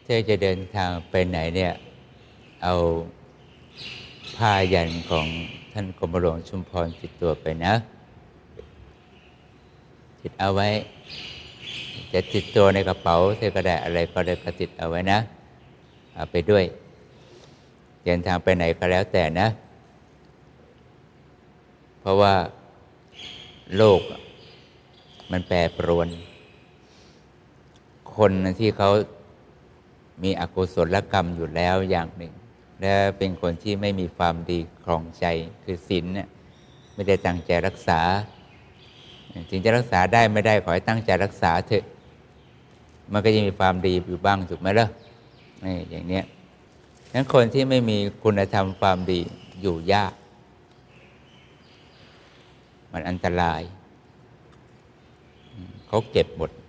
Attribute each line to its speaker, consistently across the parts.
Speaker 1: ธอจะเดินทางไปไหนเนี่ยเอาผ้ายันของท่านกรมหลวงชุมพรติดตัวไปนะติดเอาไว้จะติดตัวในกระเป๋าเธอก็ได้อะไรก็ได้ก็ติดเอาไว้นะเอาไปด้วยเดินทางไปไหนก็แล้วแต่นะเพราะว่าโลกมันแปรปรวนคนที่เขามีอกุศลกรรมอยู่แล้วอย่างหนึ่งและเป็นคนที่ไม่มีความดีครองใจคือศีลเนี่ยไม่ได้ตั้งใจรักษาถึงจะรักษาได้ไม่ได้ขอให้ตั้งใจรักษาเถอะมันก็จะมีความดีอยู่บ้างถูกไหมล่ะนี่อย่างเนี้ยงั้นคนที่ไม่มีคุณธรรมความดีอยู่ยากมันอันตรายเขาเก็บหมด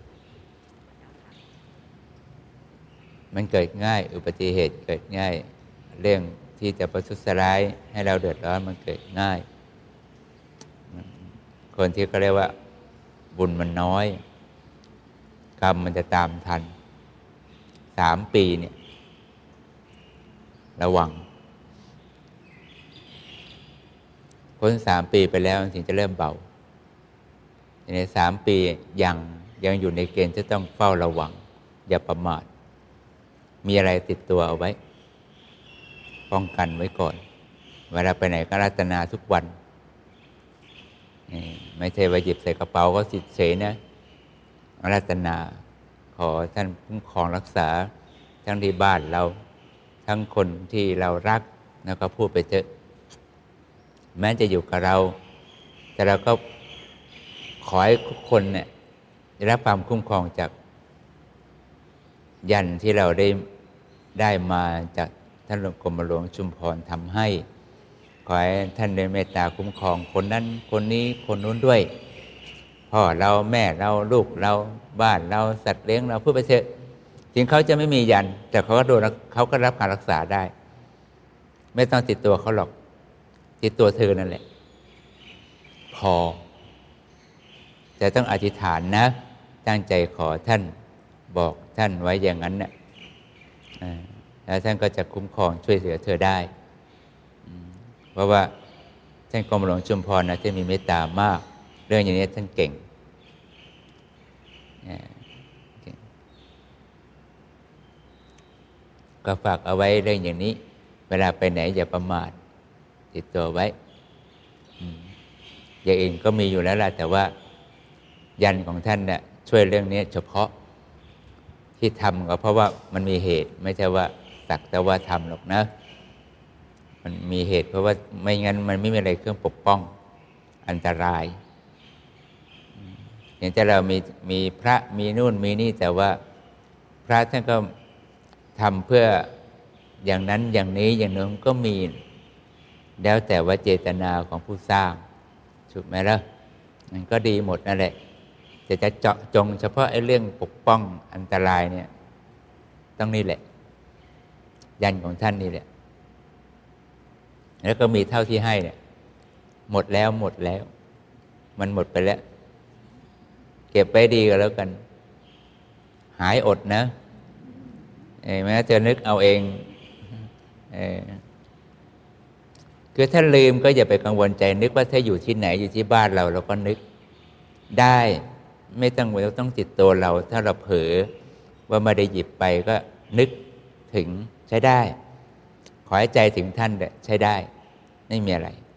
Speaker 1: มันเกิดง่ายอุบัติเหตุเกิดง่ายเรื่องที่จะประทุษร้ายให้เราเดือดร้อนมันเกิดง่ายคนที่เขาเรียกว่าบุญมันน้อยกรรมมันจะตามทัน3 ปีเนี่ยระวังพ้น3 ปีไปแล้วถึงจะเริ่มเบาใน3 ปียังอยู่ในเกณฑ์ที่ต้องเฝ้าระวังอย่าประมาทมีอะไรติดตัวเอาไว้ป้องกันไว้ก่อนเวลาไปไหนก็รัตนาทุกวันไม่ใช่ว่าหยิบใส่กระเป๋าก็สิเฉยนะรัตนาขอท่านคุ้มครองรักษาทั้งที่บ้านเราทั้งคนที่เรารักแล้วก็พูดไปเถอะแม้จะอยู่กับเราแต่เราก็ขอให้ทุกคนเนี่ยได้รับความคุ้มครองจากยันที่เราได้มาจากท่านหลวงกรมหลวงชุมพรทำให้ขอให้ท่านได้เมตตาคุ้มครองคนนั้นคนนี้คนนู้นด้วยพ่อเราแม่เราลูกเราบ้านเราสัตว์เลี้ยงเราพูดไปเถอะถึงเขาจะไม่มียันแต่เขาก็รับการรักษาได้ไม่ต้องติดตัวเขาหรอกติดตัวเธอนั่นแหละพอแต่ต้องอธิษฐานนะตั้งใจขอท่านบอกท่านไว้อย่างนั้นเนี่ยแล้วท่านก็จะคุ้มครองช่วยเหลือเธอได้เพราะว่าท่านกรมหลวงชุมพรนะท่านมีเมตตามากเรื่องอย่างนี้ท่านเก่งก็ฝากเอาไว้เรื่องอย่างนี้เวลาไปไหนอย่าประมาทติดตัวไว้อย่างอื่นก็มีอยู่แล้วล่ะแต่ว่ายันของท่านเนี่ยช่วยเรื่องนี้เฉพาะที่ทำก็เพราะว่ามันมีเหตุไม่ใช่ว่าสักแต่ว่าทำหรอกนะมันมีเหตุเพราะว่าไม่งั้นมันไม่มีอะไรเครื่องปกป้องอันตรายอย่างที่เรามีพระมีนู่นมีนี่แต่ว่าพระท่านก็ทำเพื่ออย่างนั้นอย่างนี้อย่างนู้นก็มีแล้วแต่ว่าเจตนาของผู้สร้างถูกไหมล่ะมันก็ดีหมดนั่นแหละแต่จะเจาะจงเฉพาะไอ้เรื่องปกป้องอันตรายเนี่ยต้องนี่แหละยันของท่านนี่แหละแล้วก็มีเท่าที่ให้เนี่ยหมดแล้วมันหมดไปแล้วเก็บไว้ดีก็แล้วกันหายอดนะแม้จะนึกเอาเองคือถ้าลืมก็อย่าไปกังวลใจนึกว่าถ้าอยู่ที่ไหนอยู่ที่บ้านเราก็นึกได้ไม่ต้องติดตัวเราถ้าเราเผลอว่าไม่ได้หยิบไปก็นึกถึงใช้ได้ขอให้ใจถึงท่านใช้ได้ไม่มีอะไร